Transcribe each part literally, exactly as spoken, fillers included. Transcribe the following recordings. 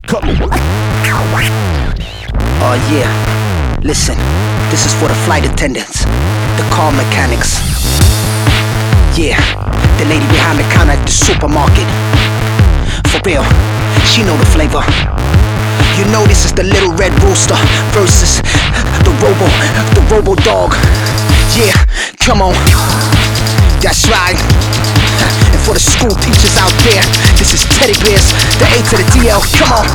Oh yeah, listen, this is for the flight attendants, the car mechanics. Yeah, the lady behind the counter at the supermarket. For real, she know the flavor. You know this is the little red rooster versus the robo, the robo dog. Yeah, come on, that's right. And for the school teachers out there, this is Teddy Bears, the A to the D L, come on.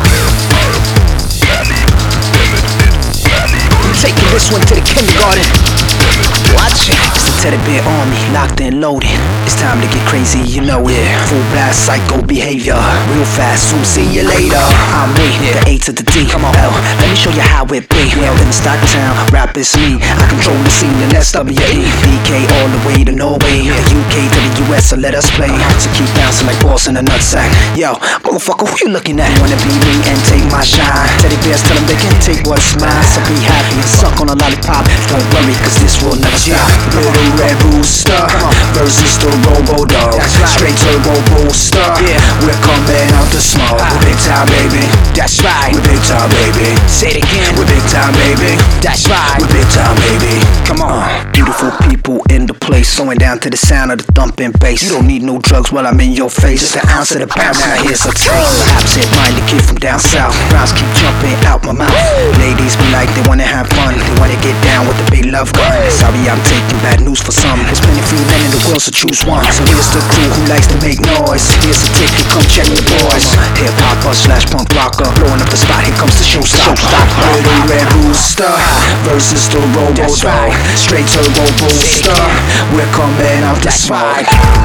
We're taking this one to the kindergarten. Watch it. It's the Teddy Bear Army, locked and loaded. It's time to get crazy, you know it. Full blast, psycho behavior, real fast, soon see you later. I'm me, the A to the D. Come on, L, let me show you how it be. Well, in Stocktown, rap is me. I control the scene, and S W E. B K all the way to Norway, the U K to the U S, so let us play. So keep bouncing like balls in a nutsack. Yo, motherfucker, who you looking at? Wanna be me and take my shine. Teddy Bears tell them they can take what's mine. So be happy and suck on a lollipop. Don't worry, cause this will never stop. Little red rooster versus the robo dog. Straight turbo booster. We're coming out the smoke. We're big time, baby. That's right. We're big time, baby. Say it again. We're big time, baby. That's right. We're big time, baby. Come on. Beautiful people in the place, slowing down to the sound of the thumping bass. You don't need no drugs while I'm in your face. Just an ounce of the pound. Now here's a taste. Absent-minded kid from down south. Rhymes keep jumping out my mouth. Ladies be like they wanna have fun. They wanna get down with the big love gun. Sorry, I'm taking bad news for some. There's plenty few men in the world, so choose one. So here's the crew who likes to make noise. Here's a ticket, come check the boys. Hip hopper slash punk rocker, blowing up the spot. Here comes the showstopper. Little red rooster versus the robo dog. Straight turbo booster. We're coming out the smoke.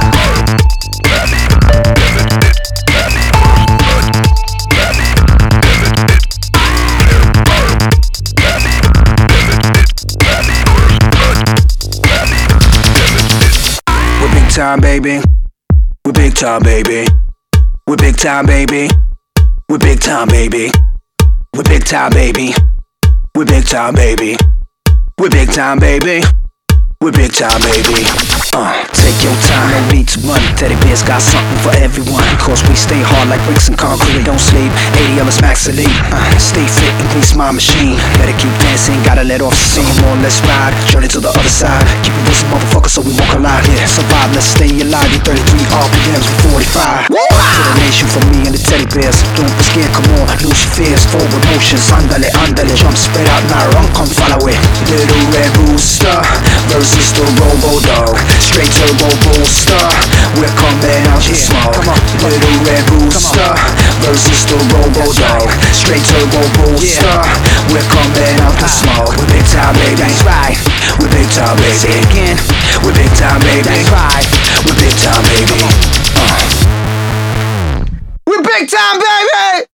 Time, baby. We're big time, baby. We're big time, baby. We're big time, baby. We're big time, baby. We're big time, baby. We're big time, baby. We're big time, baby. Uh, take your time, no need to run. Teddy Bears got something for everyone. Cause we stay hard like bricks and concrete. Don't sleep, eighty of us max elite. Uh, stay fit and grease my machine. Better keep dancing, gotta let off the steam. Come on, let's ride, journey to the other side. Keep it this motherfucker so we won't collide. Yeah, survive, let's stay alive. In thirty-three R P Ms with forty-five. To the nation from me and the Teddy Bears. Don't be scared, come on, lose your fears. Forward motions, andale, andale. Jump, spread out, now run, come follow it. Little red rooster versus the robo dog. Straight turbo booster. We're coming out the smoke. Little red rooster versus the robo dog. Straight turbo booster. We're coming out the smoke. We're big time, baby. That's right. We're big time, baby. Say it again. We're big time, baby. That's right. We're big time, baby. Uh. We're big time, baby.